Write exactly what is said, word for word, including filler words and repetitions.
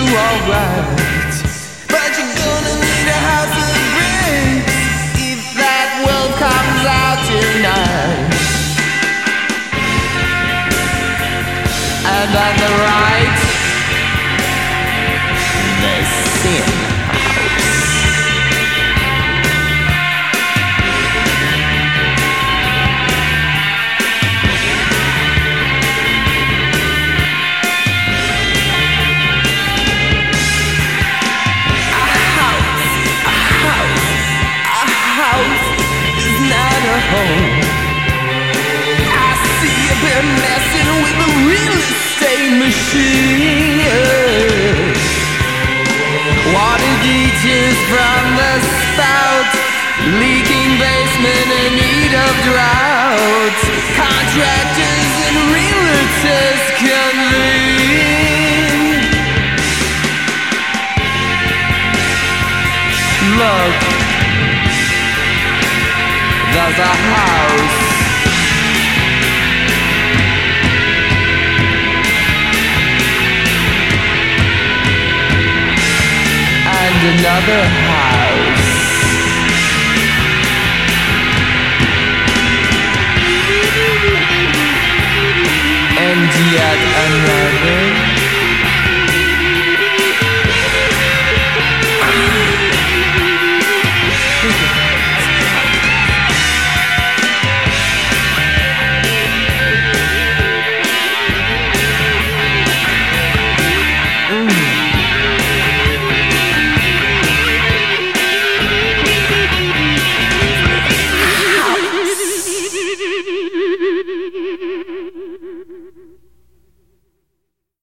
alright. But you're gonna need a house of bricks if that world comes out tonight. And on the right, the sin house. A house, a house, a house is not a home. I see you've been messing with the real estate machine. Water leeches from the spout, leaking basement in need of drought. Contractors and realtors convene. Look, there's a house. And another house. And yet another.